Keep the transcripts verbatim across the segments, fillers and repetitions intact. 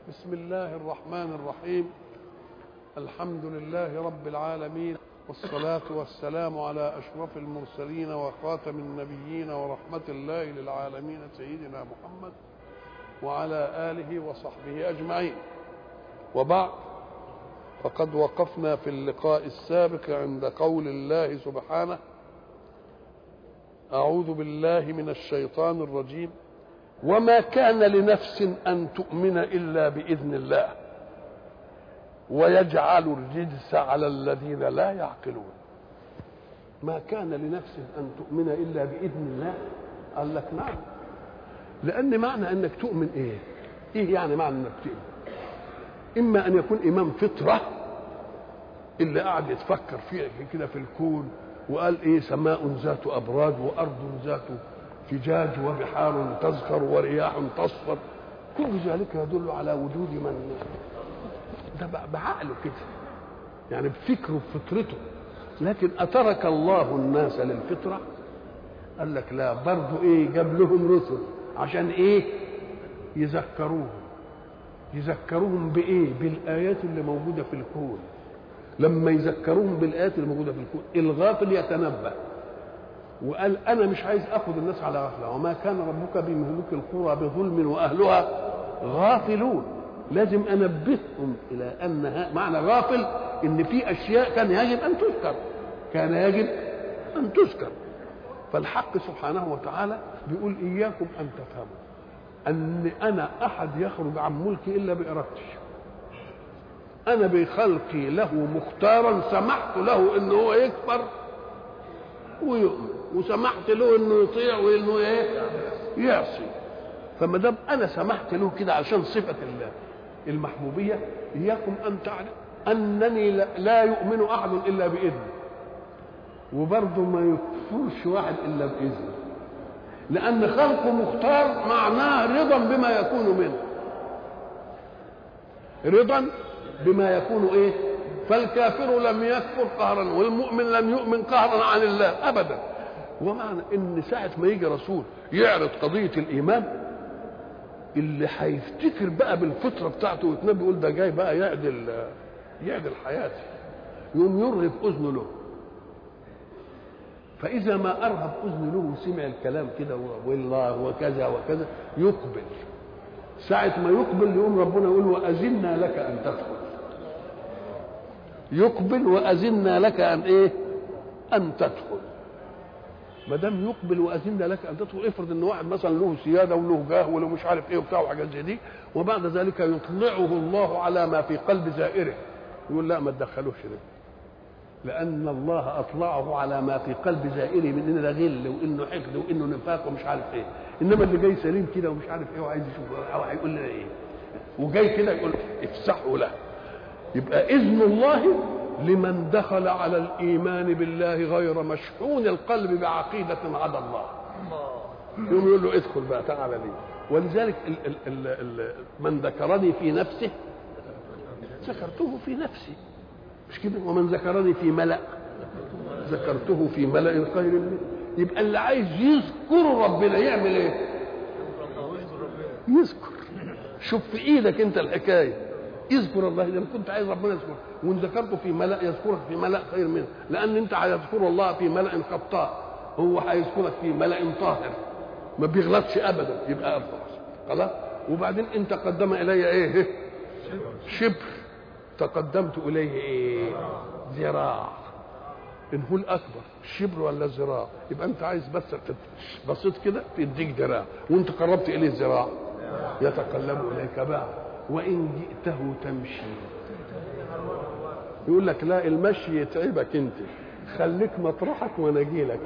بسم الله الرحمن الرحيم. الحمد لله رب العالمين، والصلاة والسلام على أشرف المرسلين وخاتم النبيين ورحمة الله للعالمين سيدنا محمد وعلى آله وصحبه أجمعين. وبعد، فقد وقفنا في اللقاء السابق عند قول الله سبحانه: أعوذ بالله من الشيطان الرجيم، وما كان لنفس أن تؤمن إلا بإذن الله ويجعل الرجس على الذين لا يعقلون. ما كان لنفس أن تؤمن إلا بإذن الله. قال لك نعم، لأن معنى أنك تؤمن إيه؟ إيه يعني معنى أنك تؤمن؟ إما أن يكون إمام فطرة اللي قاعد يتفكر فيه كده في الكون وقال إيه سماء ذات أبراج وأرض ذات فجاج وبحار تزخر ورياح تصفر، كل ذلك يدل على وجود من ده بعقله كده، يعني بفكره بفطرته. لكن أترك الله الناس للفطرة؟ قال لك لا، برضو إيه جاب لهم رسل عشان إيه؟ يذكروهم. يذكروهم بإيه؟ بالآيات اللي موجودة في الكون. لما يذكروهم بالآيات اللي موجودة في الكون الغافل يتنبه وقال أنا مش عايز أخذ الناس على غفلة، وما كان ربك بمهلك القرى بظلم وأهلها غافلون. لازم أنبههم إلى أن معنى غافل إن في أشياء كان يجب أن تذكر، كان يجب أن تذكر. فالحق سبحانه وتعالى بيقول إياكم أن تفهموا أن أنا أحد يخرج عن ملكي إلا بإرادتي. أنا بخلقي له مختارا سمحت له إنه هو يكبر ويؤمن، وسمحت له انه يطيع وانه ايه يعصي. فما دام انا سمحت له كده عشان صفه الله المحبوبيه، اياكم ان تعلم انني لا يؤمن احد الا باذنه، وبرضه ما يكفرش واحد الا باذنه، لان خلقه مختار معناه رضا بما يكون منه، رضا بما يكون ايه. فالكافر لم يكفر قهرا والمؤمن لم يؤمن قهرا عن الله ابدا. ومعنى ان ساعه ما يجي رسول يعرض قضيه الايمان، اللي هيفتكر بقى بالفطره بتاعته ويتنبي يقول ده جاي بقى يعدل يعدل حياتي، يقوم يرهب اذنه له. فاذا ما ارهب اذنه له وسمع الكلام كده والله وكذا وكذا يقبل. ساعه ما يقبل يقوم ربنا يقول واذنا لك ان تدخل. يقبل واذنا لك ان ايه؟ ان تدخل. ما دام يقبل واذنا لك ان تدخل، افرض ان واحد مثلا له سياده وله جاه وله مش عارف ايه وبتاع وحاجات زي دي، وبعد ذلك يطلعه الله على ما في قلب زائره، يقول لا ما تدخلوش ده، لان الله اطلعه على ما في قلب زائره من انه ده غل وانه حقد وانه نفاق ومش عارف ايه. انما اللي جاي سليم كده ومش عارف ايه وعايز يشوف او هيقول لنا ايه وجاي كده يقول افسحوا له. يبقى إذن الله لمن دخل على الإيمان بالله غير مشحون القلب بعقيدة عدا الله. يقوم يقول له ادخل بقى تعالى لي. ولذلك ال ال ال ال من ذكرني في نفسه ذكرته في نفسي، مش كده؟ ومن ذكرني في ملأ ذكرته في ملأ خير منه. يبقى اللي عايز يذكر ربنا يعمل ايه؟ يذكر. شوف في ايدك انت الحكايه، اذكر الله. اذا كنت عايز ربنا يذكرك وان ذكرته في ملأ يذكرك في ملأ خير منه، لان انت هتذكر الله في ملأ خطاء، هو هيذكرك في ملأ طاهر ما بيغلطش ابدا، يبقى افضل. خلاص. وبعدين ان تقدم الي ايه؟ شبر. تقدمت اليه ايه؟ ذراع. ان هو الاكبر شبر ولا ذراع؟ يبقى انت عايز بس بسيط كده تديك ذراع، وانت قربت اليه ذراع يتقلب اليك بقى. وإن جئته تمشي يقول لك لا، المشي يتعبك انت، خليك مطرحك وانا اجي لك.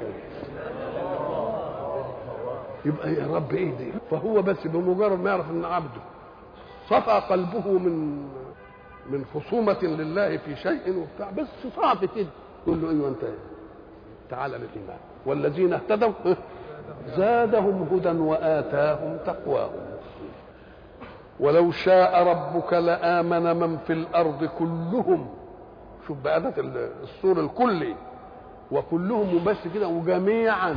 يبقى يا رب ايه دي؟ فهو بس بمجرد ما يعرف ان عبده صفى قلبه من من خصومة لله في شيء وبتاع، بس صعب كده يقول له ايوه انت تعالى للايمان. والذين اهتدوا زادهم هدى وآتاهم تقواهم. ولو شاء ربك لآمن من في الأرض كلهم. شوف بقى ده الصور الكلي، وكلهم بس كده وجميعا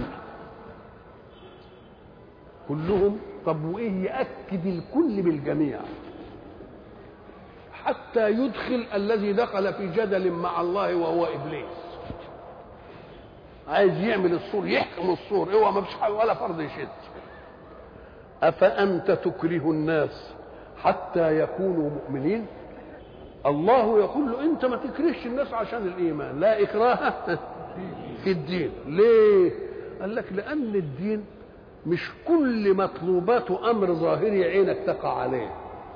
كلهم. طب وإيه يأكد الكل بالجميع؟ حتى يدخل الذي دخل في جدل مع الله وهو إبليس. عايز يعمل الصور، يحكم الصور، هو ما فيش ولا فرض يشد. أفأنت تكره الناس حتى يكونوا مؤمنين؟ الله يقول له أنت ما تكرهش الناس عشان الإيمان، لا إكراه في الدين. ليه؟ قال لك لأن الدين مش كل مطلوباته أمر ظاهري عينك تقع عليه،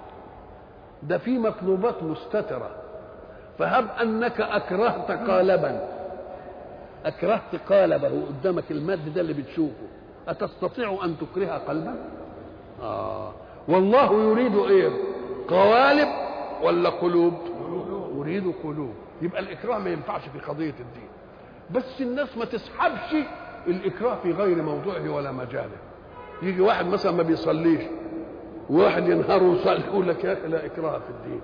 ده في مطلوبات مستترة. فهب أنك أكرهت قالبا، أكرهت قالبه قدامك المد ده اللي بتشوفه، أتستطيع أن تكره قلبا؟ آه. والله يريد إيه؟ قوالب ولا قلوب؟ يريد قلوب. يبقى الإكراه ما ينفعش في قضية الدين. بس الناس ما تسحبش الإكراه في غير موضوعه ولا مجاله. يجي واحد مثلا ما بيصليش وواحد ينهار ويصلي، يقول لك يا أخي لا إكراه في الدين.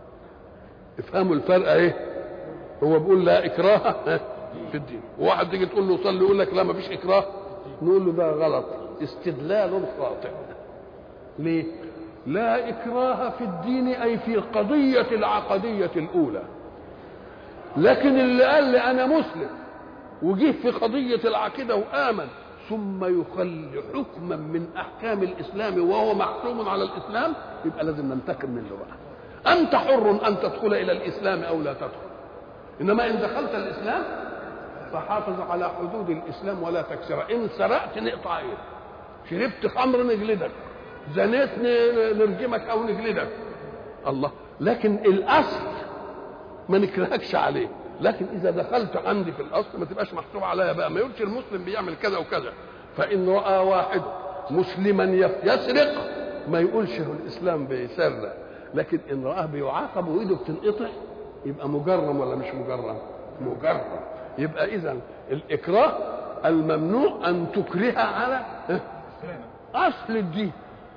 افهموا الفرق ايه؟ هو بيقول لا إكراه في الدين، وواحد تيجي تقول له صلي يقول لك لا ما فيش إكراه. نقول له ده غلط، استدلال خاطئ. ليه؟ لا إكراه في الدين أي في القضية العقدية الأولى. لكن اللي قال لي أنا مسلم وجه في قضية العقيدة وآمن ثم يخلي حكما من أحكام الإسلام وهو محكوم على الإسلام، يبقى لازم ننتقم منه بقى. أنت حر أن تدخل إلى الإسلام أو لا تدخل، إنما إن دخلت الإسلام فحافظ على حدود الإسلام ولا تكسرها. إن سرقت نقطع إيه، شربت خمر نجلدك، زنيت نرجمك أو نجلدك، الله. لكن الأصل ما نكرهكش عليه. لكن إذا دخلت عندي في الأصل ما تبقاش محسوب عليا بقى، ما يقولش المسلم بيعمل كذا وكذا. فإن رأى واحد مسلما يسرق ما يقولش الإسلام بيسرق، لكن إن رآه بيعاقب وإيده بتنقطع يبقى مجرم ولا مش مجرم؟ مجرم. يبقى إذا الإكراه الممنوع أن تكره على أصل الدين،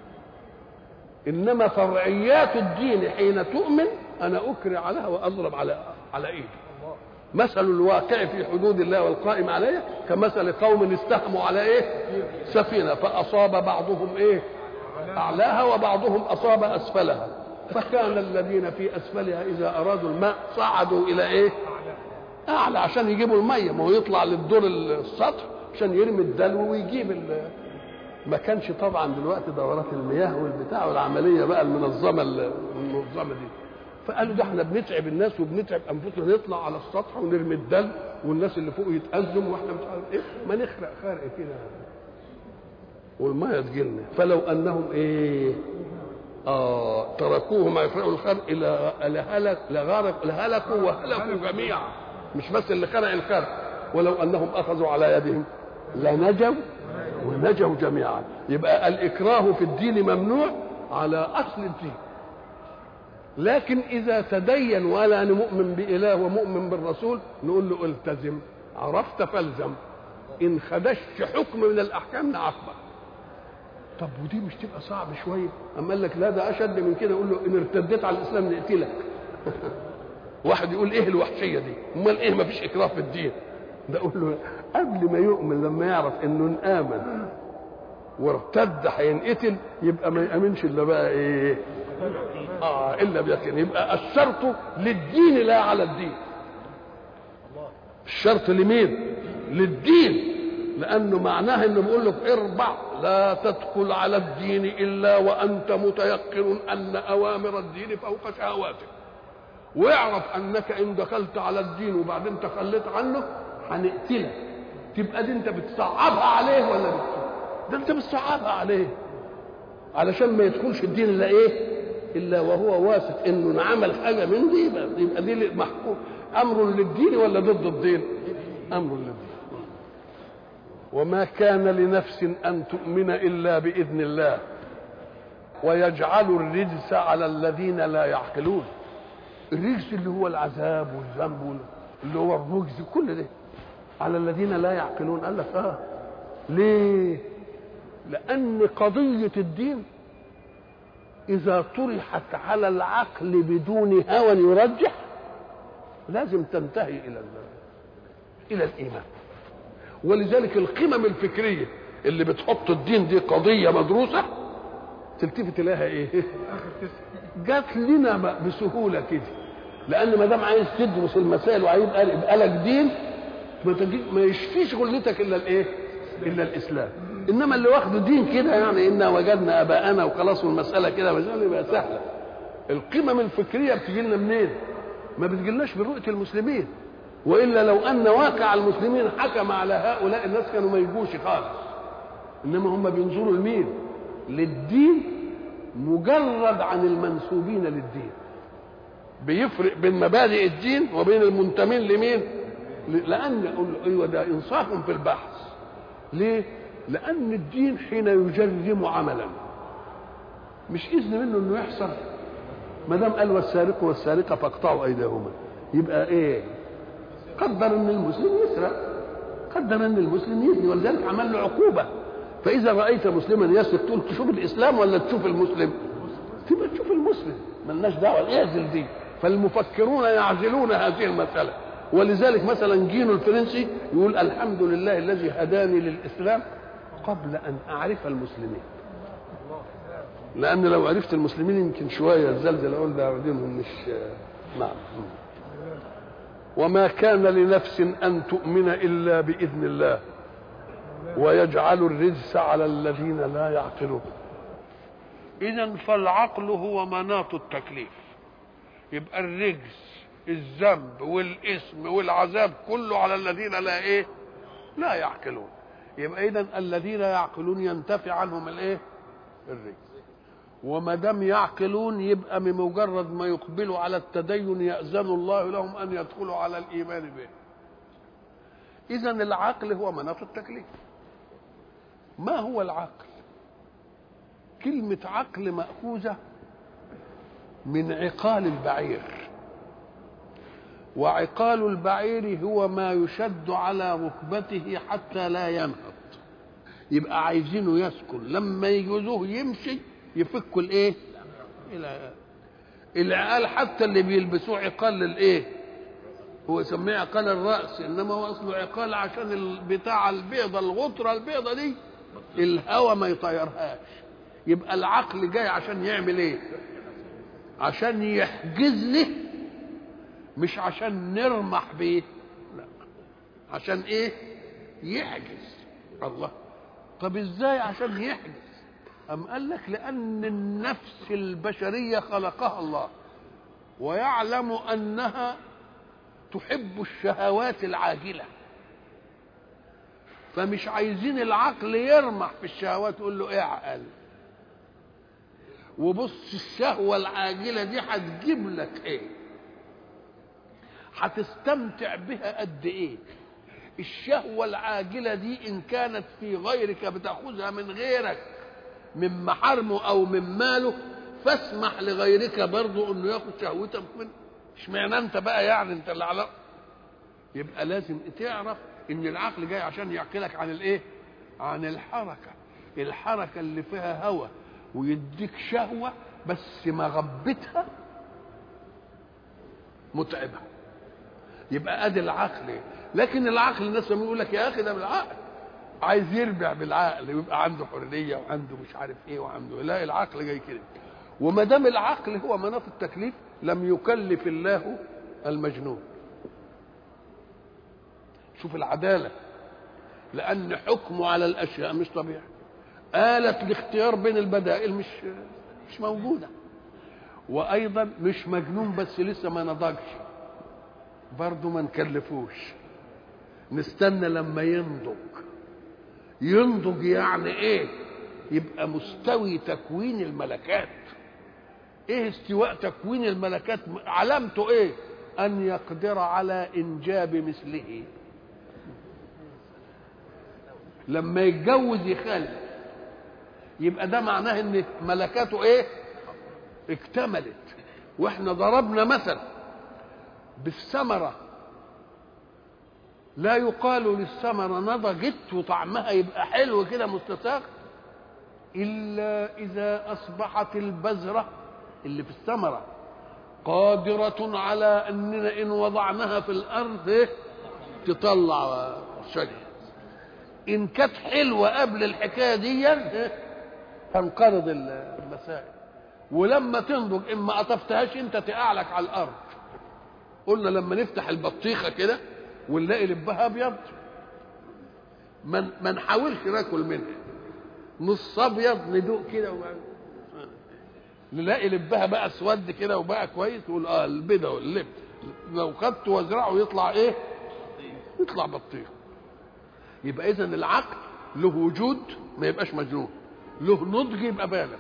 إنما فرعيات الدين حين تؤمن أنا أكره عليها وأضرب على على إيدي. مثل الواقع في حدود الله والقائم عليه كمثل قوم استهموا على إيه؟ سفينة فأصاب بعضهم إيه؟ أعلاها وبعضهم أصاب أسفلها، فكان الذين في أسفلها إذا أرادوا الماء صعدوا إلى إيه؟ أعلى عشان يجيبوا المية، ما هو يطلع للدور السطح عشان يرمي الدلو ويجيب ال... ما كانش طبعا دلوقتي دورات المياه والبتاع والعملية بقى المنظمة المنظمة دي. فقالوا ده احنا بنتعب الناس وبنتعب انفسنا، نطلع على السطح ونرمي الدلو والناس اللي فوق يتأزم واحنا مش عارف ايه، ما نخرق خرق كده والميه تجيلنا. فلو انهم ايه اه تركوه ما يخرقوا الخرق الى لهلك لغرق لهلكوا وهلكوا جميعا، مش بس اللي خرق الخرق، ولو انهم اخذوا على يدهم لنجوا ونجوا جميعا. يبقى الاكراه في الدين ممنوع على اصل الدين. لكن اذا تدين ولا انا مؤمن باله ومؤمن بالرسول نقول له التزم، عرفت فالزم، ان خدشت حكم من الاحكام نعاقبك. طب ودي مش تبقى صعب شويه؟ اما قال لك لا ده اشد من كده، يقول له ان ارتديت على الاسلام نقتلك. واحد يقول ايه الوحشيه دي؟ امال ايه ما فيش اكراه في الدين؟ ده اقول له قبل ما يؤمن لما يعرف انه امن وارتد هينقتل يبقى ما يامنش الا بقى ايه؟ اه الا بيقين. يبقى الشرط للدين لا على الدين. الشرط لمين؟ للدين، لانه معناه انه بيقول لك اربع لا تدخل على الدين الا وانت متيقن ان اوامر الدين فوق شهواتك، واعرف انك ان دخلت على الدين وبعدين تخليت عنه هنقتلك. تبقى دي انت بتصعبها عليه ولا بتصعبها؟ ده انت بتصعبها عليه علشان ما يدخلش الدين الا ايه؟ الا وهو واثق انه عمل حاجه من دي، يبقى دي محكوم امر للدين ولا ضد الدين؟ امر للدين. وما كان لنفس ان تؤمن الا باذن الله ويجعل الرجس على الذين لا يعقلون. الرجس اللي هو العذاب والذنب اللي هو الرجز كل ده على الذين لا يعقلون. قال لك اه ليه؟ لان قضيه الدين اذا طرحت على العقل بدون هوى يرجح لازم تنتهي الى الى الايمان. ولذلك القمم الفكريه اللي بتحط الدين دي قضيه مدروسه تلتفت اليها ايه؟ جات لنا بسهوله كده، لان ما دام عايز تدرس المسائل وعايز يبقى لك دين ما يشفيش غلتك الا الايه؟ الا الاسلام. انما اللي واخده دين كده يعني انا وجدنا اباءنا وخلاص والمساله كده مساله يبقى سهله. القمم الفكريه بتجي لنا منين؟ ما بتجيلناش برؤيه المسلمين، والا لو ان واقع المسلمين حكم على هؤلاء الناس كانوا ما يجوش خالص. انما هم بينظروا لمين؟ للدين مجرد عن المنسوبين للدين. بيفرق بين مبادئ الدين وبين المنتمين لمين؟ لان ايوه ده انصاف في البحث. ليه؟ لان الدين حين يجرم عملا مش اذن منه انه يحصل. ما دام قال والسارق والسارقه فاقطعوا ايديهما، يبقى ايه؟ قدر ان المسلم يسرق، قدر ان المسلم يزني، ولذلك عمل له عقوبه. فاذا رايت مسلما يسرق تقول تشوف الاسلام ولا تشوف المسلم؟ تبقى تشوف المسلم، مالناش دعوه اعزل دي. فالمفكرون يعزلون هذه المساله، ولذلك مثلا جينو الفرنسي يقول الحمد لله الذي هداني للاسلام قبل ان اعرف المسلمين. لان لو عرفت المسلمين يمكن شويه الزلزال اقول ده دينهم مش نعم. وما كان لنفس ان تؤمن الا باذن الله ويجعل الرجس على الذين لا يعقلون. اذا فالعقل هو مناط التكليف. يبقى الرجس الذنب والاسم والعذاب كله على الذين لا ايه؟ لا يعقلون. يبقى اذا الذين يعقلون ينتفع عنهم الايه؟ الرجس. وما دام يعقلون يبقى بمجرد ما يقبلوا على التدين يأذن الله لهم ان يدخلوا على الايمان به. اذا العقل هو مناط التكليف. ما هو العقل؟ كلمة عقل مأخوذة من عقال البعير، وعقال البعير هو ما يشد على ركبته حتى لا ينهض. يبقى عايزينه يسكن، لما يجوزوه يمشي يفكوا الايه؟ العقال. حتى اللي بيلبسوه عقال للايه؟ هو يسميه عقال الراس، انما هو اصله عقال عشان بتاع البيضه، الغطره البيضه دي الهواء ما يطيرهاش. يبقى العقل جاي عشان يعمل ايه؟ عشان يحجز له، مش عشان نرمح بيه، لا، عشان ايه؟ يحجز. الله، طب ازاي عشان يحجز؟ أم قال لك لأن النفس البشرية خلقها الله ويعلم أنها تحب الشهوات العاجلة، فمش عايزين العقل يرمح في الشهوات. تقول له اعقل وبص الشهوة العاجلة دي هتجيب لك ايه، هتستمتع بها قد ايه. الشهوة العاجلة دي ان كانت في غيرك بتأخذها من غيرك من محارمه او من ماله، فاسمح لغيرك برضه انه ياخد شهوتك منه. اشمعنى انت بقى يعني انت اللي على. يبقى لازم تعرف ان العقل جاي عشان يعقلك عن الايه؟ عن الحركه. الحركه اللي فيها هوى ويديك شهوه بس مغبتها متعبه. يبقى ادي العقل. لكن العقل الناس لما يقول لك يا اخي ده بالعقل، عايز يربع بالعقل ويبقى عنده حريه وعنده مش عارف ايه وعنده، لا، العقل جاي كده. وما دام العقل هو مناط التكليف لم يكلف الله المجنون. شوف العداله، لان حكمه على الاشياء مش طبيعي. آلة الاختيار بين البدائل مش مش موجوده. وايضا مش مجنون بس لسه ما نضجش، برضه ما نكلفوش، نستنى لما ينضج. ينضج يعني ايه؟ يبقى مستوي تكوين الملكات. ايه استواء تكوين الملكات؟ علامته ايه؟ ان يقدر على انجاب مثله. لما يتجوز يخلف، يبقى ده معناه ان ملكاته ايه؟ اكتملت. واحنا ضربنا مثل بالثمره، لا يقال للثمره نضجت وطعمها يبقى حلو كده مستساغ الا اذا اصبحت البذره اللي في الثمره قادره على اننا ان وضعناها في الارض تطلع شجر. ان كانت حلوه قبل الحكايه دي تنقرض سائل، ولما تنضج إن ما قطفتهاش أنت تقعلك على الأرض. قلنا لما نفتح البطيخة كده ونلاقي لبها أبيض ما ما نحاولش ناكل منها، نص أبيض ندوق كده وبعد نلاقي لبها بقى اسود كده وبقى كويس، نقول اه البيضه واللب لو خدته وازرعه يطلع ايه؟ يطلع بطيخ. يبقى اذا العقل له وجود ما يبقاش مجنون، له نضج يبقى بالغ.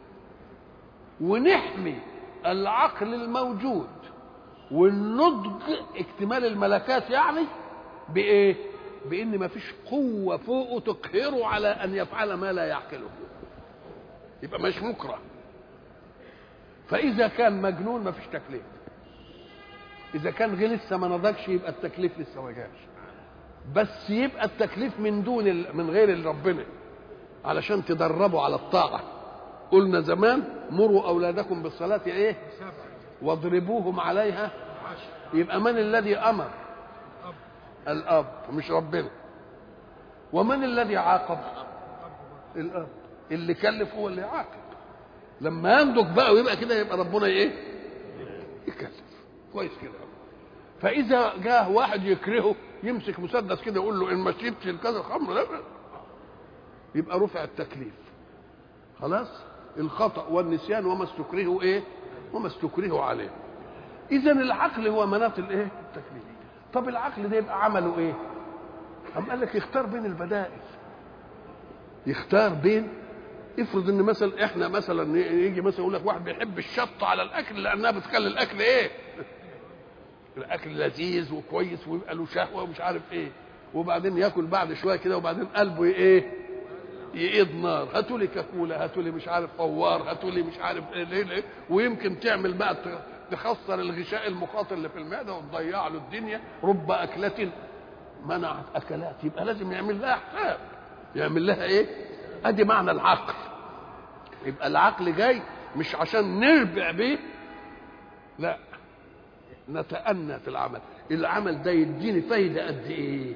ونحمي العقل الموجود والنضج اكتمال الملكات يعني بايه؟ بان ما فيش قوه فوقه تقهره على ان يفعل ما لا يعقله، يبقى مش مكره. فاذا كان مجنون ما فيش تكليف، اذا كان غير لسه ما نضجش يبقى التكليف لسه ما جاش، بس يبقى التكليف من دون من غير ربنا علشان تدربوا على الطاعه. قلنا زمان مروا اولادكم بالصلاه ايه؟ واضربوهم عليها. يبقى من الذي امر؟ الاب مش ربنا. ومن الذي عاقب؟ الاب. اللي كلف هو اللي عاقب. لما ينضج بقى ويبقى كده يبقى ربنا ايه؟ يكلف. كويس كده. فاذا جاء واحد يكرهه يمسك مسدس كده يقول له ان ما شربتش الكذا خمر لا، يبقى رفع التكليف. خلاص؟ الخطأ والنسيان وما استكرهوا ايه؟ وما استكرهوا عليه. اذا العقل هو مناط الايه؟ التكليف. طب العقل ده يبقى عمله ايه؟ قام قال لك يختار بين البدائل. يختار بين، افرض ان مثلا احنا مثلا يجي مثلا يقول لك واحد بيحب الشطه على الاكل لانها بتخلي الاكل ايه؟ الاكل لذيذ وكويس ويبقى له شهوه ومش عارف ايه، وبعدين ياكل بعد شويه كده وبعدين قلبه ايه؟ يقيض نار. هاتوا لي كاكولا، هاتوا لي مش عارف فوار، هاتوا لي مش عارف ايه ليه ليه، ويمكن تعمل بقى تخسر الغشاء المخاطر اللي في المعده وتضيع له الدنيا. رب اكله منعت اكلات. يبقى لازم يعمل لها حساب، يعمل لها ايه؟ ادي معنى العقل. يبقى العقل جاي مش عشان نربع بيه، لا، نتأنى في العمل. العمل ده يديني فايده قد ايه؟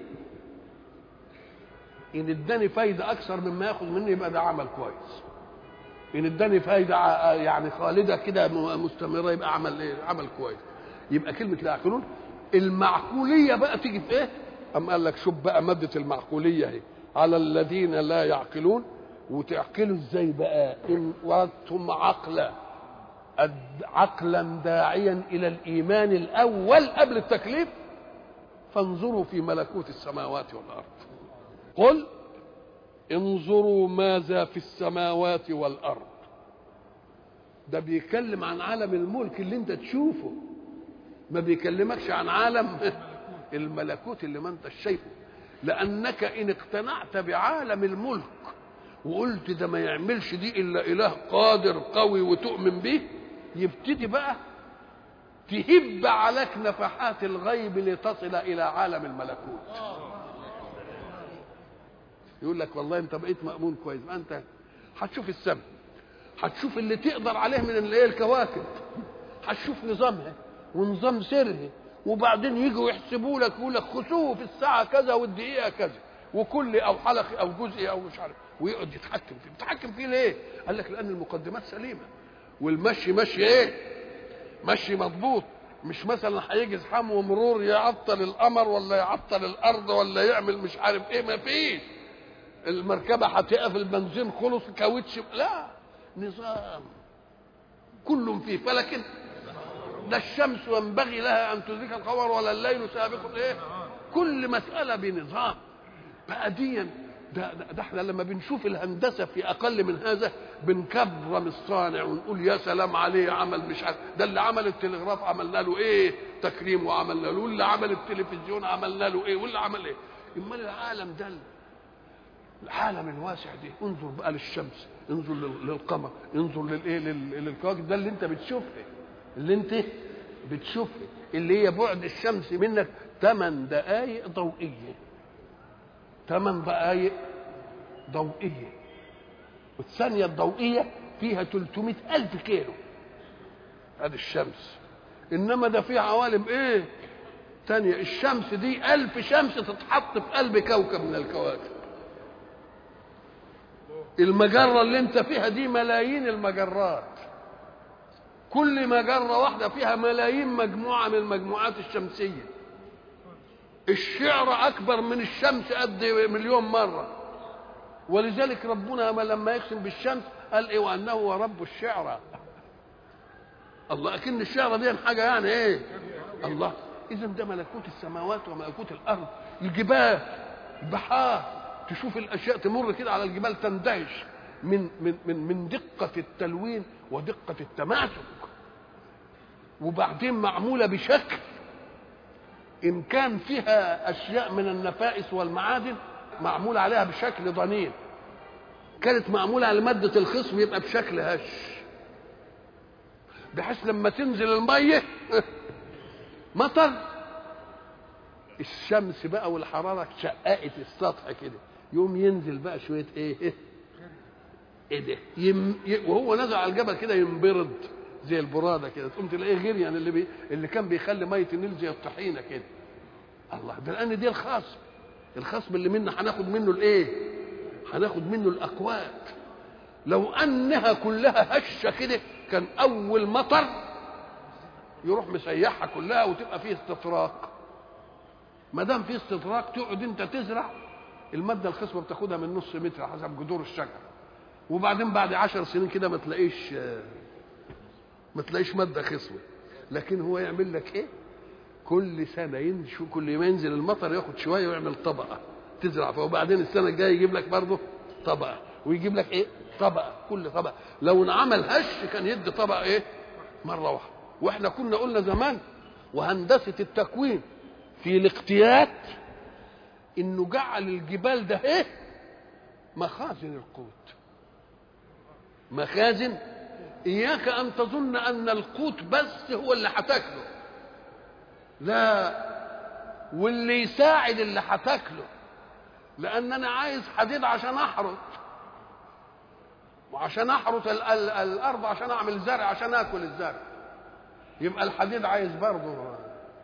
ان اداني فايده اكثر مما ياخذ مني يبقى ده عمل كويس. ان اداني فايده يعني خالده كده مستمره يبقى عمل ايه؟ عمل كويس. يبقى كلمه لا يعقلون المعقوليه بقى تيجي في ايه؟ أم قال لك شوف بقى ماده المعقوليه اهي، على الذين لا يعقلون. وتعقلوا ازاي بقى؟ ان وردتم عقلا عقلا داعيا الى الايمان الاول قبل التكليف فانظروا في ملكوت السماوات والارض. قل انظروا ماذا في السماوات والارض. ده بيتكلم عن عالم الملك اللي انت تشوفه، ما بيكلمكش عن عالم الملكوت اللي ما انت شايفه. لانك ان اقتنعت بعالم الملك وقلت ده ما يعملش دي الا اله قادر قوي وتؤمن به، يبتدي بقى تهب عليك نفحات الغيب لتصل الى عالم الملكوت. يقول لك والله انت بقيت مأمون كويس، ما انت هتشوف السماء، هتشوف اللي تقدر عليه من اللي هي الكواكب، هتشوف نظامها ونظام سيرها، وبعدين يجوا يحسبوا لك يقول لك خسوه في الساعه كذا والدقيقه كذا وكل او حلقه او جزء او مش عارف، ويقعد يتحكم فيه. يتحكم فيه ليه؟ قال لك لان المقدمات سليمه والمشي مشي ايه؟ مشي مضبوط. مش مثلا هيجي زحام ومرور يعطل القمر ولا يعطل الارض ولا يعمل مش عارف ايه، ما فيش. المركبه هتقف البنزين خلص كاوتش، لا، نظام كل في فلك. لا الشمس ينبغي لها ان تدرك القمر ولا الليل سابق ايه؟ كل مساله بنظام. بقى ديا ده, ده, ده احنا لما بنشوف الهندسه في اقل من هذا بنكرم الصانع ونقول يا سلام عليه عمل مش عارف. ده اللي عمل التلغراف عملنا له ايه؟ تكريم وعملنا له، واللي عمل التلفزيون عملنا له ايه؟ واللي عمل ايه؟ امال العالم ده العالم الواسع ده، انظر بقى للشمس، انظر للقمر، انظر للايه؟ للكواكب. ده اللي انت بتشوفه، اللي انت بتشوفه اللي هي بعد الشمس منك ثمان دقائق ضوئيه، ثمان دقائق ضوئيه، والثانيه الضوئيه فيها ثلاثمائة ألف كيلو. هذه الشمس. انما ده في عوالم ايه ثانيه؟ الشمس دي ألف شمس تتحط في قلب كوكب من الكواكب. المجرة اللي انت فيها دي ملايين المجرات، كل مجرة واحدة فيها ملايين مجموعة من المجموعات الشمسية. الشعر أكبر من الشمس قد مليون مرة، ولذلك ربنا لما يقسم بالشمس قال إيه؟ وأنه هو رب الشعرى. الله، أكن الشعرى دي حاجة يعني إيه؟ الله. إذا ده ملكوت السماوات وملكوت الأرض. الجبال، البحار، تشوف الأشياء تمر كده على الجبال تندهش من من من من دقة التلوين ودقة التماسك، وبعدين معمولة بشكل إن كان فيها أشياء من النفائس والمعادن معمولة عليها بشكل ضنين، كانت معمولة على مادة الخصب يبقى بشكل هش، بحيث لما تنزل المية مطر، الشمس بقى والحرارة شققت السطح كده، يوم ينزل بقى شوية ايه ايه ده يم... وهو نزل على الجبل كده ينبرد زي البرادة كده، تقوم تلاقيه غير يعني اللي بي... اللي كان بيخلي مية النيل زي الطحينة كده. الله، ده لأن دي الخصب، الخصب اللي منا هناخد منه الايه؟ هناخد منه الأكوات. لو أنها كلها هشة كده كان أول مطر يروح مسيحها كلها وتبقى فيه استطراق. ما دام فيه استطراق تقعد انت تزرع الماده الخصبه بتاخدها من نص متر حسب جذور الشجر، وبعدين بعد عشر سنين كده ما تلاقيش ما تلاقيش ماده خصبه. لكن هو يعمل لك ايه؟ كل سنه ينشو، كل ما ينزل المطر ياخد شويه ويعمل طبقه تزرع فيها، وبعدين السنه الجايه يجيب لك برضه طبقه، ويجيب لك ايه؟ طبقه، كل طبقه. لو انعمل هش كان يدي طبقه ايه؟ مره واحده. واحنا كنا قلنا زمان وهندسه التكوين في الاقتيات انه جعل الجبال ده ايه؟ مخازن القوت، مخازن. اياك ان تظن ان القوت بس هو اللي هتاكله، لا، واللي يساعد اللي هتاكله، لان انا عايز حديد عشان احرث، وعشان احرث ال- ال- الارض عشان اعمل زرع عشان اكل الزرع، يبقى الحديد عايز برضه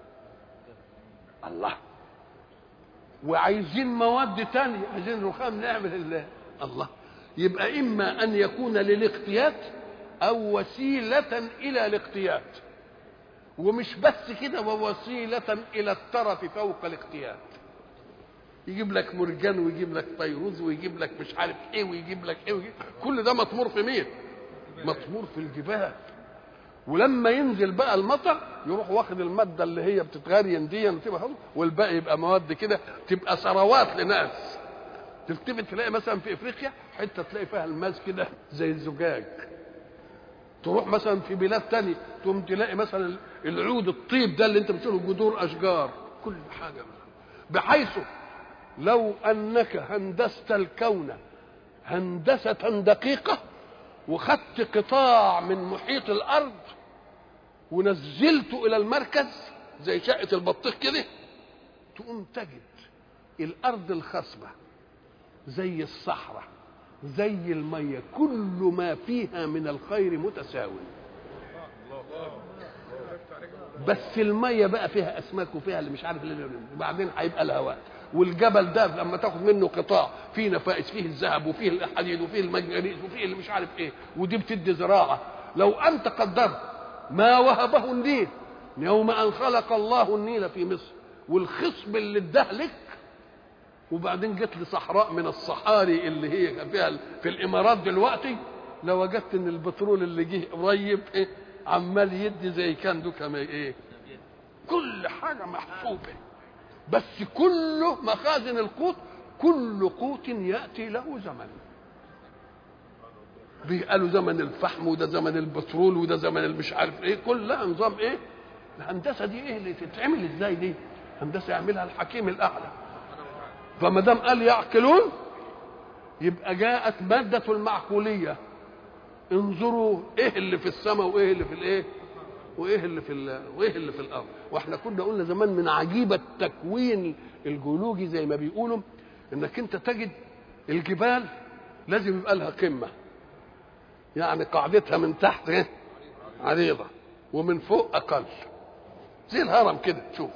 الله، وعايزين مواد تانية، عايزين رخام نعمل الله الله. يبقى إما أن يكون للاقتيات أو وسيلة إلى الاقتيات، ومش بس كده، ووسيلة إلى الترف فوق الاقتيات. يجيب لك مرجان ويجيب لك فيروز ويجيب لك مش عارف إيه ويجيب لك إيه ويجيب. كل ده مطمور في مين؟ مطمور في الجبال. ولما ينزل بقى المطر يروح واخد الماده اللي هي بتتغرين دي وتبقى، والباقي يبقى مواد كده تبقى ثروات لناس. تلتفت تلاقي مثلا في افريقيا حته تلاقي فيها الماس كده زي الزجاج، تروح مثلا في بلاد تانية تقوم تلاقي مثلا العود الطيب ده اللي انت بتقوله جذور اشجار، كل حاجه، بحيث لو انك هندست الكون هندسه دقيقه وخدت قطاع من محيط الارض ونزلته الى المركز زي شقه البطيخ كده، تقوم تجد الارض الخصبه زي الصحراء زي الميه، كل ما فيها من الخير متساوي، بس الميه بقى فيها اسماك وفيها اللي مش عارف اللي، وبعدين هيبقى الهواء. والجبل ده لما تاخد منه قطاع فيه نفائس، فيه الذهب وفيه الحديد وفيه المنجنيز وفيه اللي مش عارف ايه، ودي بتدي زراعه. لو انت قدرت ما وهبه النيل يوم ان خلق الله النيل في مصر والخصب اللي اداه لك، وبعدين جت لصحراء من الصحاري اللي هي فيها في الامارات دلوقتي، لو وجدت ان البترول اللي جه قريب ايه عمال يدي زي كان دوكا ايه، كل حاجه محسوبه، بس كله مخازن القوت، كل قوت ياتي له زمن. قالوا زمن الفحم وده زمن البترول وده زمن المش عارف ايه، كلها نظام ايه. الهندسه دي ايه اللي تتعمل ازاي دي؟ هندسه يعملها الحكيم الاعلى. فما دام قال يعقلون يبقى جاءت ماده المعقوليه. انظروا ايه اللي في السماء وايه اللي في الايه وايه اللي في وايه اللي في الارض. واحنا كنا قلنا زمان من عجيبه التكوين الجيولوجي زي ما بيقولوا انك انت تجد الجبال لازم يبقى لها قمه، يعني قاعدتها من تحت ايه عريضه ومن فوق اقل زي الهرم كده تشوف،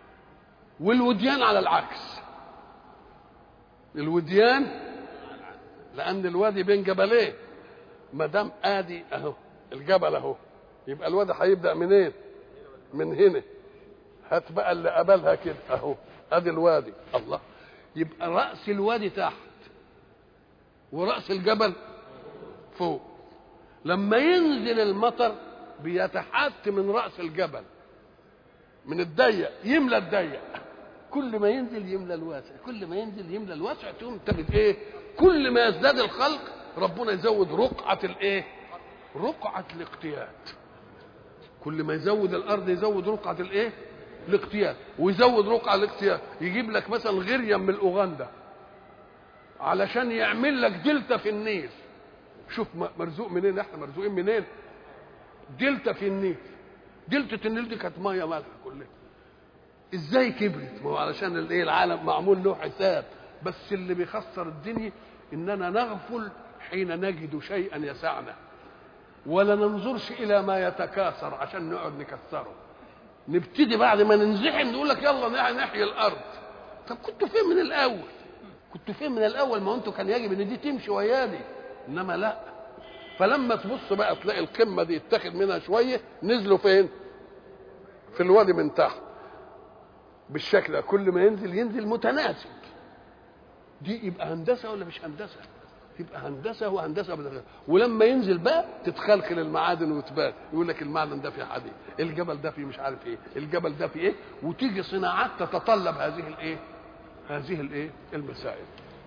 والوديان على العكس، الوديان لان الوادي بين جبلين، ما دام ادي اهو الجبل اهو، يبقى الوادي هيبدا منين؟ من هنا. هات بقى اللي قبلها كده اهو، ادي الوادي. الله، يبقى راس الوادي تحت وراس الجبل فوق. لما ينزل المطر بيتحت من راس الجبل، من الضيق يملى الضيق، كل ما ينزل يملى الواسع، كل ما ينزل يملى الواسع. تقوم تجد ايه؟ كل ما يزداد الخلق ربنا يزود رقعه الايه؟ رقعه الاقتياد. كل ما يزود الارض يزود رقعه الايه؟ الاقتياد، ويزود رقعه الاقتياد. يجيب لك مثلا غريم من اوغندا علشان يعمل لك دلتا في النيل. شوف مرزوق منين، احنا مرزوقين منين؟ دلتا في النيل. دلتا النيل دي كانت ميه مالحه كلها. ازاي كبرت؟ ما هو علشان الايه؟ العالم معمول له حساب. بس اللي بيخسر الدنيا اننا نغفل حين نجد شيئا يسعنا، ولا ننظرش الى ما يتكاثر عشان نقعد نكسره. نبتدي بعد ما ننزحم نقول لك يلا نحيي الارض. طب كنتوا فين من الاول؟ كنتوا فين من الاول؟ ما انتوا كان يجب ان دي تمشي ويادي، انما لا. فلما تبص بقى تلاقي القمه دي اتاخد منها شويه، نزلوا فين؟ في الوادي من تحت بالشكل ده. كل ما ينزل ينزل متناسق. دي يبقى هندسه ولا مش هندسه؟ يبقى هندسه وهندسه بدل. ولما ينزل بقى تتخلخل المعادن وتبان، يقول لك المعدن ده فيه حديد، الجبل ده فيه مش عارف ايه، الجبل ده فيه ايه، وتيجي صناعات تتطلب هذه الايه؟ هذه الايه؟ المسائل.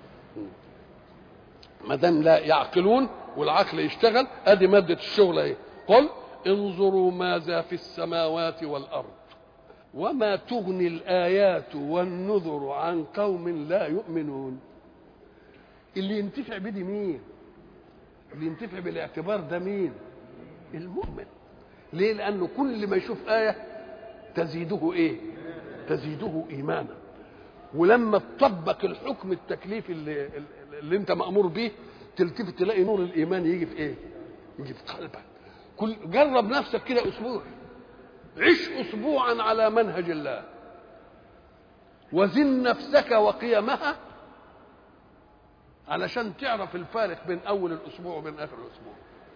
ما دام لا يعقلون والعقل يشتغل، ادي ماده الشغل اهي. قل انظروا ماذا في السماوات والارض وما تغني الايات والنذر عن قوم لا يؤمنون. اللي ينتفع بدي مين؟ اللي ينتفع بالاعتبار ده مين؟ المؤمن. ليه؟ لانه كل ما يشوف ايه تزيده ايه؟ تزيده ايمانا. ولما تطبق الحكم التكليفي اللي, اللي انت مامور به، تلتفت تلاقي نور الايمان يجي في ايه؟ يجي في قلبك. كل جرب نفسك كده اسبوع، عش اسبوعا على منهج الله، وزن نفسك وقيمها علشان تعرف الفارق بين اول الاسبوع وبين اخر الاسبوع.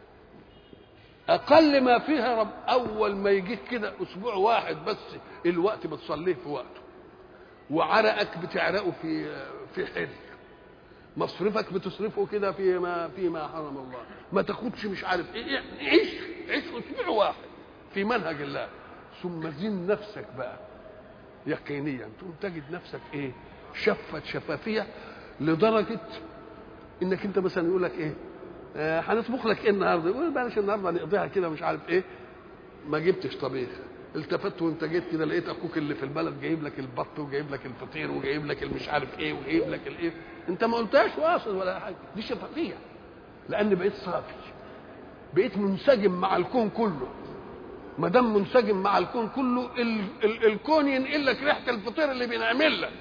اقل ما فيها رب اول ما يجيك كده اسبوع واحد بس الوقت بتصليه في وقته، وعرقك بتعرقه في في حل، مصرفك بتصرفه كده فيما فيما حرم الله، ما تاخدش مش عارف ايه. عيش عيش اسبوع واحد في منهج الله، ثم زن نفسك بقى يقينيا، تقوم تجد نفسك ايه؟ شفت شفافيه لدرجه انك انت مثلا يقول لك ايه؟ آه هنطبخ لك ايه النهارده؟ يقول بلاش النهارده نقضيها كده مش عارف ايه، ما جبتش طبيخ. التفت وانت جيت كده لقيت اخوك اللي في البلد جايب لك البط وجايب لك الفطير وجايب لك المش عارف ايه وجايب لك الايه، انت ما قلتهاش واصل ولا حاجه. دي شفافيه، لان بقيت صافي، بقيت منسجم مع الكون كله. ما دام منسجم مع الكون كله، ال ال الكون ينقل لك ريحه الفطير اللي بينعمل لك،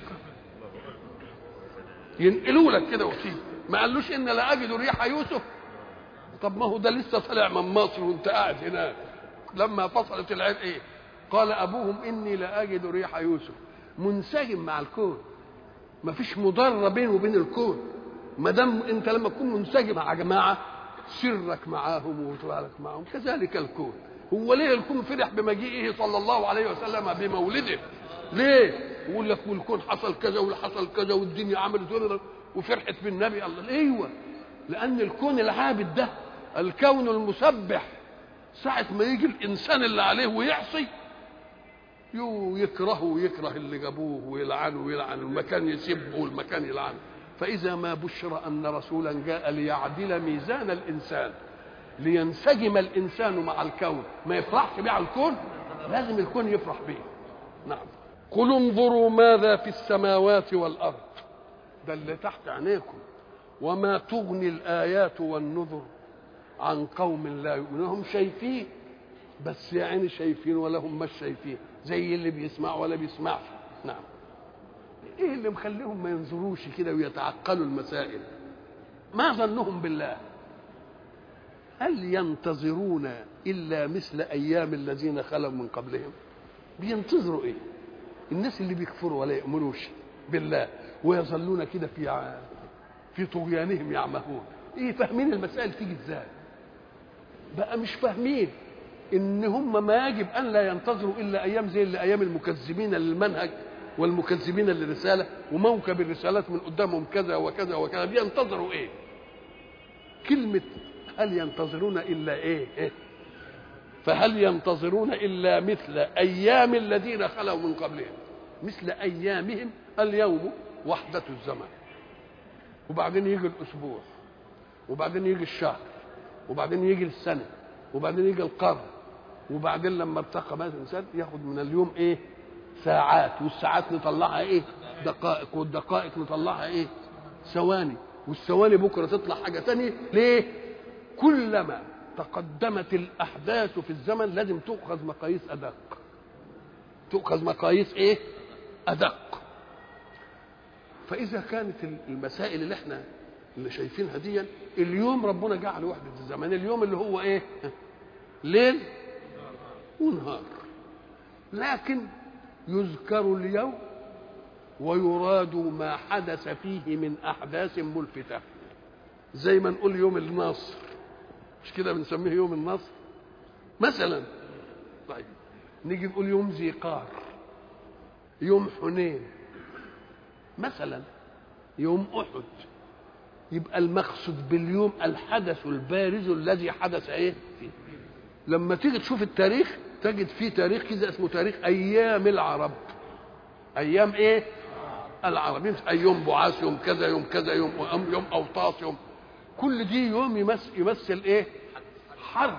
ينقلوا لك كده وفيه. ما قالوش ان لا اجد ريح يوسف. طب ما هو ده لسه طالع من مصر وانت قاعد هناك. لما فصلت العين ايه؟ قال ابوهم اني لا اجد ريح يوسف. منسجم مع الكون، ما فيش مضره بينه وبين الكون. ما دام انت لما تكون منسجم مع جماعه سرك معاهم وطلعك معاهم، كذلك الكون. هو ليه الكون فرح بمجيئه صلى الله عليه وسلم بمولده؟ ليه؟ يقول لك والكون حصل كذا وحصل كذا والدنيا عملت وفرحت بالنبي. الله ايوه، لان الكون العابد ده، الكون المسبح، ساعه ما يجي الانسان اللي عليه ويعصي يو يكرهه ويكره اللي جابوه ويلعنه ويلعن المكان، يسبه والمكان يلعنه. فاذا ما بشر ان رسولا جاء ليعدل ميزان الانسان، لينسجم الانسان مع الكون، ما يفرحش بيه على الكون، لازم الكون يفرح بيه. نعم. قل انظروا ماذا في السماوات والارض، ده اللي تحت عينيكم، وما تغني الايات والنذر عن قوم لا يؤمنون. هم شايفين بس يا عيني شايفين ولا هم مش شايفين، زي اللي بيسمع ولا بيسمعش. نعم. ايه اللي مخليهم ما ينظروش كده ويتعقلوا المسائل؟ ما ظنهم بالله؟ هل ينتظرون الا مثل ايام الذين خلوا من قبلهم؟ بينتظروا ايه؟ الناس اللي بيكفروا ولا يؤمنوش بالله ويظلون كده في في طغيانهم يعمهون. ايه فاهمين المسائل تيجي ازاي؟ بقى مش فاهمين ان هم ما يجب ان لا ينتظروا الا ايام زي اللي ايام المكذبين للمنهج والمكذبين للرساله، وموكب الرسالات من قدامهم كذا وكذا وكذا. بينتظروا ايه؟ كلمه هل ينتظرون الا ايه, إيه؟ فهل ينتظرون الا مثل ايام الذين خلوا من قبلهم، مثل ايامهم. اليوم وحدة الزمن، وبعدين يجي الاسبوع، وبعدين يجي الشهر، وبعدين يجي السنه، وبعدين يجي القرن، وبعدين لما ارتقى بقى الانسان ياخد من اليوم ايه؟ ساعات، والساعات نطلعها ايه؟ دقائق، والدقائق نطلعها ايه؟ ثواني، والثواني بكره تطلع حاجه ثانيه. ليه؟ كلما تقدمت الاحداث في الزمن لازم تؤخذ مقاييس ادق، تؤخذ مقاييس ايه؟ ادق. فاذا كانت المسائل اللي احنا اللي شايفينها دي، اليوم ربنا جعل وحده الزمن، اليوم اللي هو ايه؟ ليل ونهار، لكن يذكر اليوم ويراد ما حدث فيه من احداث ملفتة، زي ما نقول يوم النصر، مش كده بنسميه يوم النصر مثلا. طيب نيجي نقول يوم ذي قار، يوم حنين مثلا، يوم احد. يبقى المقصود باليوم الحدث البارز الذي حدث ايه فيه. لما تيجي تشوف التاريخ تجد فيه تاريخ كده اسمه تاريخ ايام العرب. ايام ايه؟ العرب. ايام بعاث، يوم كذا، يوم كذا، يوم يوم اوطاس، يوم كل دي يوم يمثل, يمثل ايه؟ حرب.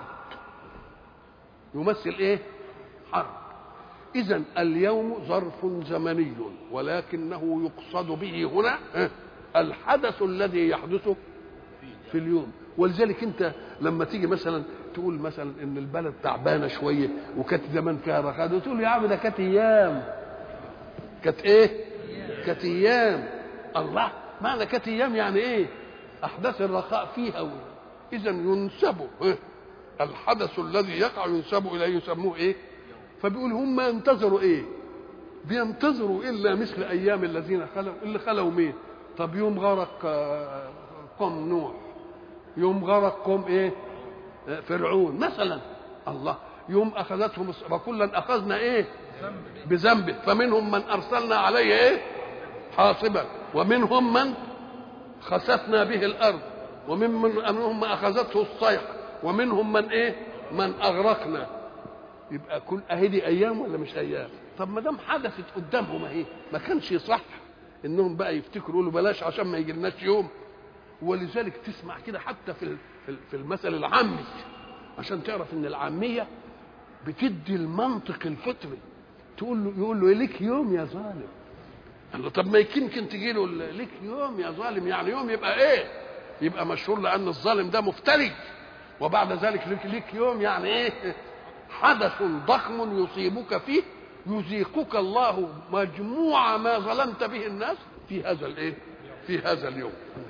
يمثل ايه؟ حرب. اذا اليوم ظرف زمني، ولكنه يقصد به هنا الحدث الذي يحدث في اليوم. ولذلك انت لما تيجي مثلا تقول مثلا ان البلد تعبانه شويه وكانت زمان فيها رخاء، وتقول يا عم ده كانت ايام، كانت ايه؟ كانت ايام. الله، معنى كانت ايام يعني ايه؟ احداث الرخاء فيها. اذا ينسب الحدث الذي يقع ينسب اليه، يسموه ايه؟ فبيقول هم ينتظروا ايه؟ بينتظروا الا مثل ايام الذين خلوا. اللي خلوا مين؟ طب يوم غرق قوم نوح، يوم غرق قوم ايه؟ فرعون مثلا. الله، يوم اخذتهم وكلا اخذنا ايه؟ بذنبه، فمنهم من ارسلنا عليه ايه؟ حاصبا، ومنهم من خسفنا به الارض، ومنهم من اخذته الصيحه، ومنهم من ايه؟ من اغرقنا. يبقى كل اهي دي ايام ولا مش ايام؟ طب ما دام حدثت قدامهم اهي، ما كانش يصح انهم بقى يفتكروا يقولوا بلاش عشان ما يجيلناش يوم. ولذلك تسمع كده حتى في في المثل العامي، عشان تعرف ان العاميه بتدي المنطق الفطري. تقول له يقول له ليك يوم يا ظالم. قال له طب ما يمكن تجي له ليك يوم يا ظالم، يعني يوم يبقى ايه؟ يبقى مشهور لان الظالم ده مفتري. وبعد ذلك ليك ليك يوم يعني ايه؟ حدث ضخم يصيبك فيه يذيقك الله مجموع ما ظلمت به الناس في هذا الايه؟ في هذا اليوم.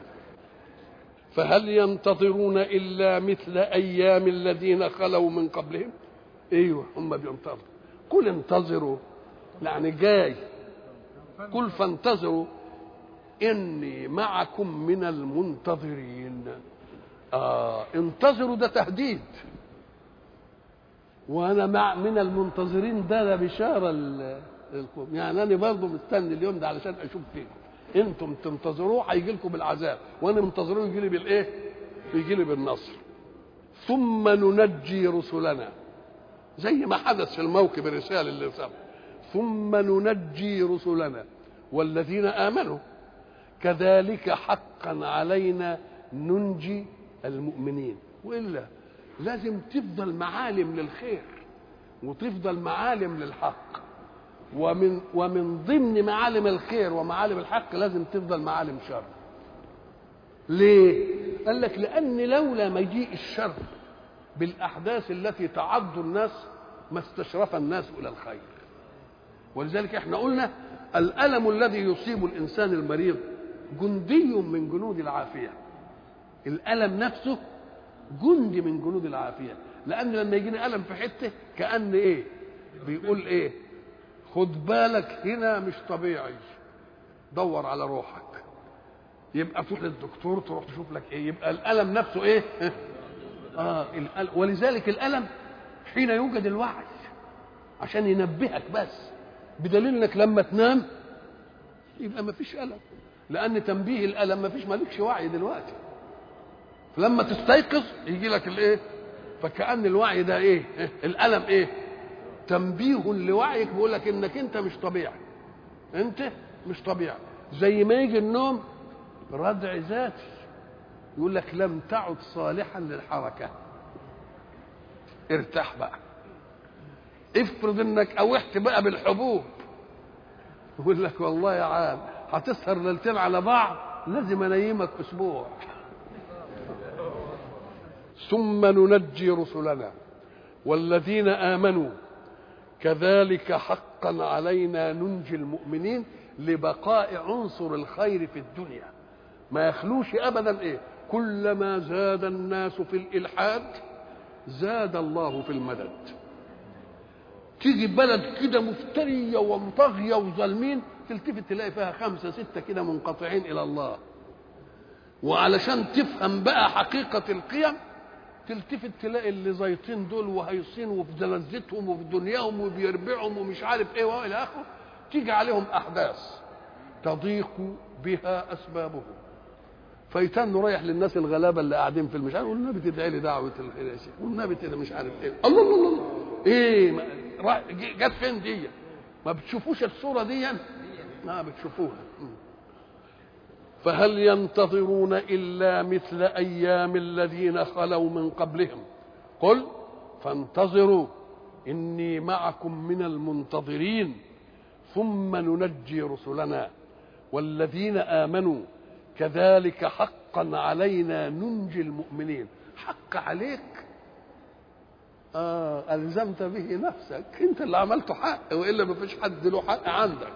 فهل ينتظرون الا مثل ايام الذين خلوا من قبلهم؟ ايوه هم بينتظروا. قل انتظروا يعني جاي، قل فانتظروا اني معكم من المنتظرين. آه انتظروا ده تهديد، وانا مع من المنتظرين ده ده بشاره للقوم. يعني انا برضه مستني اليوم ده علشان اشوف فيكم. انتم تنتظروه هيجي لكم بالعذاب، وانا منتظروه يجي لي بالايه؟ يجي لي بالنصر. ثم ننجي رسلنا، زي ما حدث في الموكب الرسالة اللي سبق. ثم ننجي رسلنا والذين آمنوا كذلك حقا علينا ننجي المؤمنين. وإلا لازم تفضل معالم للخير وتفضل معالم للحق، ومن ومن ضمن معالم الخير ومعالم الحق لازم تفضل معالم شر. ليه؟ قال لك لأن لولا مجيء الشر بالأحداث التي تعض الناس ما استشرف الناس إلى الخير. ولذلك احنا قلنا الألم الذي يصيب الإنسان المريض جندي من جنود العافية. الألم نفسه جندي من جنود العافية، لأن لما يجيني ألم في حتة كأن إيه؟ بيقول إيه؟ خد بالك هنا مش طبيعي، دور على روحك. يبقى تروح للدكتور تروح تشوف لك ايه، يبقى الالم نفسه ايه؟ اه الألم. ولذلك الالم حين يوجد الوعي عشان ينبهك بس، بدليل انك لما تنام يبقى ما فيش الم، لان تنبيه الالم ما فيش، مالكش وعي دلوقتي. لما تستيقظ يجي لك الايه؟ فكأن الوعي ده ايه؟ الالم ايه؟ تنبيه لوعيك، بيقول لك انك انت مش طبيعي، انت مش طبيعي. زي ما يجي النوم ردع ذاتي، يقول لك لم تعد صالحا للحركه، ارتاح بقى. افرض انك اوحت بقى بالحبوب، يقول لك والله يا عام هتسهر ليلتين على بعض لازم انيمك اسبوع. ثم ننجي رسلنا والذين امنوا كذلك حقا علينا ننجي المؤمنين، لبقاء عنصر الخير في الدنيا. ما يخلوش ابدا ايه؟ كلما زاد الناس في الالحاد زاد الله في المدد. تيجي بلد كده مفتريه ومطغيه وظالمين، تلتفت تلاقي فيها خمسه سته كده منقطعين الى الله. وعلشان تفهم بقى حقيقه القيم تلتفت تلاقي اللي زيطين دول وهيصين وفي لذتهم وفي دنياهم وبيربعهم ومش عارف ايه والى اخره، تيجي عليهم احداث تضيق بها اسبابهم، فيتنوا رايح للناس الغلابه اللي قاعدين في المشعر، والنبي تدعي لي دعوه الخير يا شيخ، والنبي كده مش عارف ايه، الله الله الله ايه جت فين دي؟ ما بتشوفوش الصوره دي؟ ما بتشوفوها. فهل ينتظرون إلا مثل أيام الذين خلوا من قبلهم قل فانتظروا إني معكم من المنتظرين ثم ننجي رسلنا والذين آمنوا كذلك حقا علينا ننجي المؤمنين. حق عليك آه ألزمت به نفسك، أنت اللي عملته حق، وإلا ما فيش حد له حق عندك.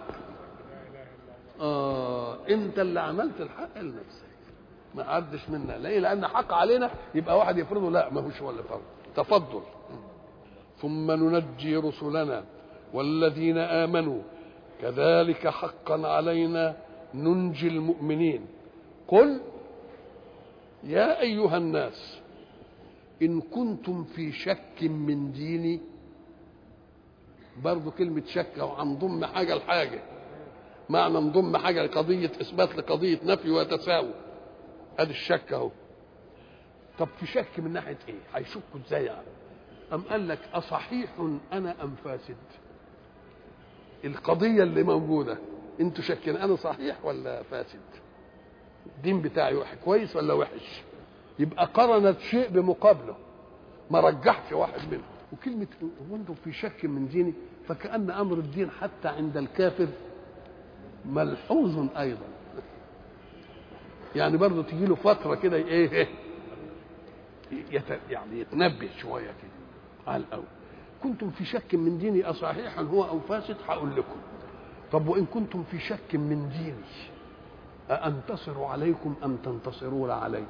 آه انت اللي عملت الحق لنفسك، ما عدش منا. ليه؟ لان حق علينا يبقى واحد يفرضه، لا ما هوش هو اللي فرض، تفضل. ثم ننجي رسلنا والذين امنوا كذلك حقا علينا ننجي المؤمنين. قل يا ايها الناس ان كنتم في شك من ديني، برضو كلمه شك وهنضم حاجه لحاجه، معنى نضم حاجه لقضيه اثبات لقضيه نفي وتساوي، ادي الشك اهو. طب في شك من ناحيه ايه؟ هيشكوا ازاي يعني؟ ام قال لك اصحيح انا ام فاسد؟ القضيه اللي موجوده انتوا شاكين انا صحيح ولا فاسد؟ الدين بتاعي كويس ولا وحش؟ يبقى قرنت شيء بمقابله، ما رجحش واحد منهم. وكلمه وانتم في شك من ديني، فكأن امر الدين حتى عند الكافر ملحوظ ايضا، يعني برضه تجي له فتره كده ايه يعني يتنبه شويه كده على الاول. كنتم في شك من ديني اصحيح هو او فاسد؟ هقول لكم. طب وان كنتم في شك من ديني أأنتصر عليكم ام تنتصرون علي؟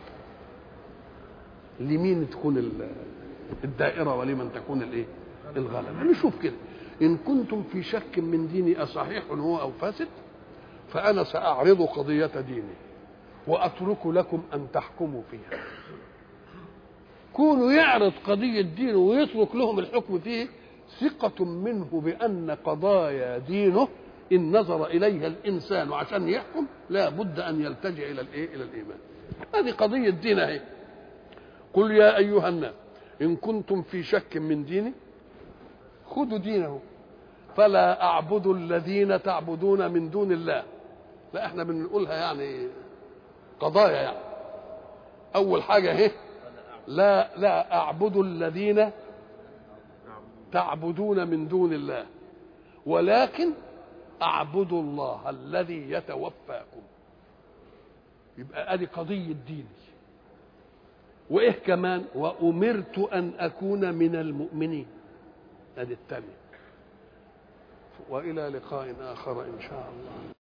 لمين تكون الدائره ولمن تكون الايه؟ الغلبه. نشوف كده. إن كنتم في شك من ديني أصحيح هو أو فاسد فأنا سأعرض قضية ديني وأترك لكم أن تحكموا فيها. كونوا يعرض قضية دينه ويترك لهم الحكم فيه ثقة منه بأن قضايا دينه إن نظر إليها الإنسان عشان يحكم لا بد أن يلتجئ إلى الإيه؟ إلى الإيمان. هذه قضية دين أهي. قل يا أيها الناس إن كنتم في شك من ديني خذوا دينه فلا أعبد الذين تعبدون من دون الله. لا احنا بنقولها يعني قضايا، يعني أول حاجة اهي لا لا أعبد الذين تعبدون من دون الله ولكن أعبد الله الذي يتوفاكم. يبقى ادي قضية دين. وايه كمان؟ وأمرت أن أكون من المؤمنين، ادي الثانية. وإلى لقاء آخر إن شاء الله.